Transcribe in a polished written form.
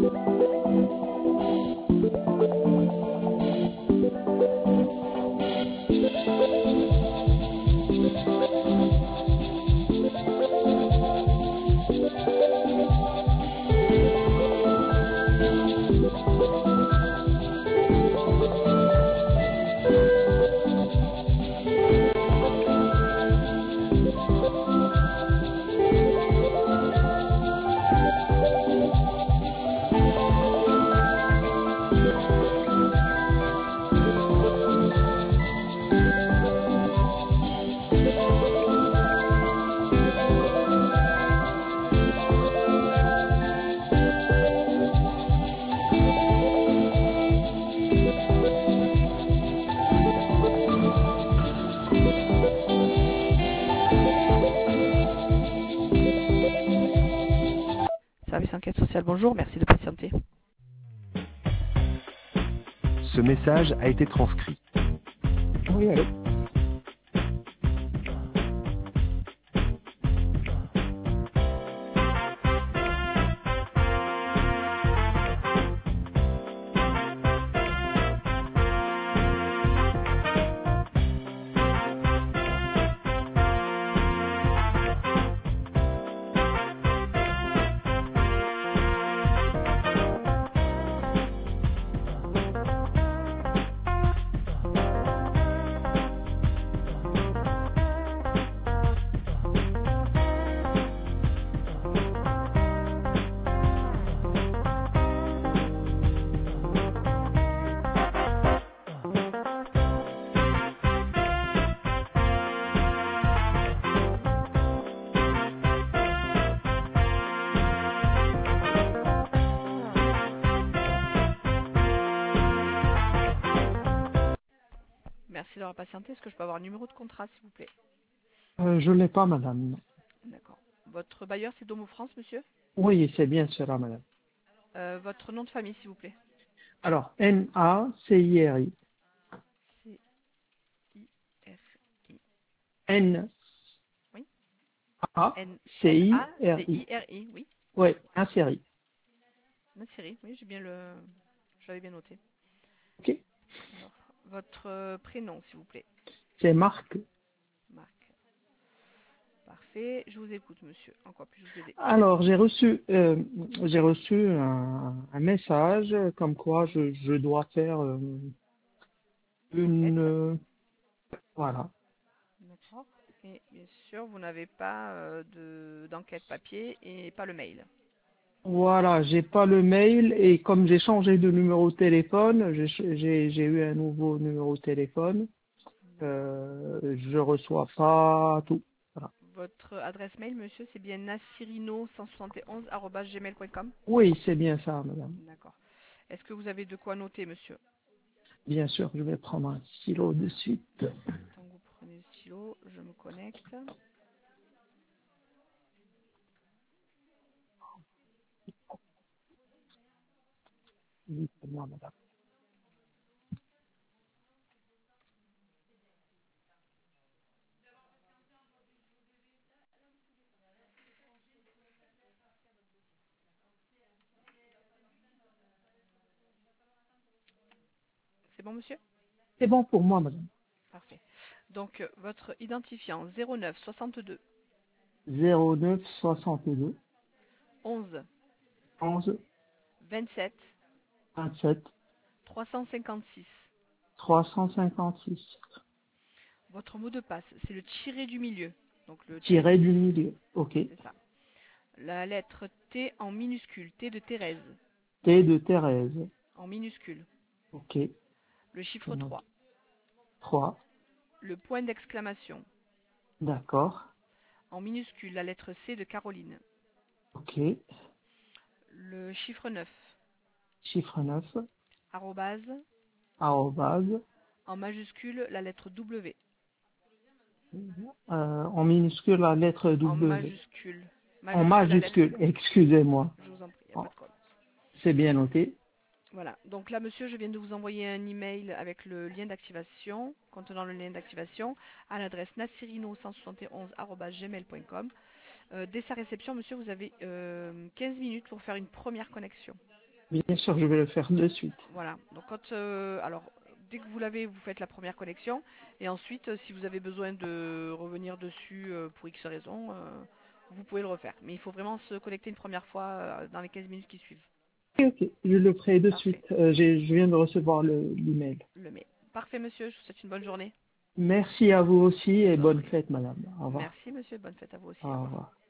Service enquête sociale, bonjour, merci de patienter. Ce message a été transcrit. Oui, allô. Merci d'avoir patienté. Est-ce que je peux avoir un numéro de contrat, s'il vous plaît? Je ne l'ai pas, madame. D'accord. Votre bailleur, c'est Domo France, monsieur? Oui, c'est bien cela, madame. Votre nom de famille, s'il vous plaît? Alors, N-A-C-I-R-I. C-I-R-I. N-A-C-I-R-I. N-A-C-I-R-I, oui. Oui, un série. Nassiri, oui, j'ai bien le... Je l'avais bien noté. Ok. Alors, votre prénom, s'il vous plaît? C'est Marc. Marc. Parfait. Je vous écoute, monsieur. En quoi puis-je vous aider? Alors, j'ai reçu un message comme quoi je dois faire une... voilà. D'accord. Et bien sûr, vous n'avez pas d'enquête papier et pas le mail. Voilà, j'ai pas le mail et comme j'ai changé de numéro de téléphone, j'ai eu un nouveau numéro de téléphone. Je reçois pas tout. Voilà. Votre adresse mail, monsieur, c'est bien nassirino171@gmail.com. Oui, c'est bien ça, madame. D'accord. Est-ce que vous avez de quoi noter, monsieur? Bien sûr, je vais prendre un stylo de suite. Tant que vous prenez le stylo, je me connecte. Oui, c'est moi, madame. C'est bon, monsieur? C'est bon pour moi, madame. Parfait. Donc, votre identifiant 09 62 09 62 11 11 27 27 356. 356. Votre mot de passe, c'est le tiré du milieu. Donc, le T, Tiré du milieu. Ok. c'est ça. La lettre T en minuscule, T de Thérèse, T de Thérèse. en minuscule. Ok. Le chiffre 3. 3. Le point d'exclamation, D'accord. en minuscule, la lettre C de Caroline. Ok. Le chiffre 9. Chiffre 9. Arrobase, Arrobase. en majuscule, la lettre W. En minuscule, la lettre En W. majuscule. En Majuscule, la lettre... majuscule, excusez-moi. Je vous en prie, il n'y a pas de problème. C'est bien noté. Voilà, donc là, monsieur, je viens de vous envoyer un email avec le lien d'activation, contenant le lien d'activation, à l'adresse nassirino171@gmail.com. Dès sa réception, monsieur, vous avez 15 minutes pour faire une première connexion. Bien sûr, je vais le faire de suite. Voilà. Donc alors, dès que vous l'avez, vous faites la première connexion. Et ensuite, si vous avez besoin de revenir dessus pour X raison, vous pouvez le refaire. Mais il faut vraiment se connecter une première fois dans les 15 minutes qui suivent. Ok, ok, je le ferai de Parfait. suite. Je viens de recevoir l'email. Le mai. Parfait, monsieur. Je vous souhaite une bonne journée. Merci à vous aussi Je et vous en bonne prie. fête, madame. Au revoir. Merci, monsieur. Bonne fête à vous aussi. Au Au revoir. revoir.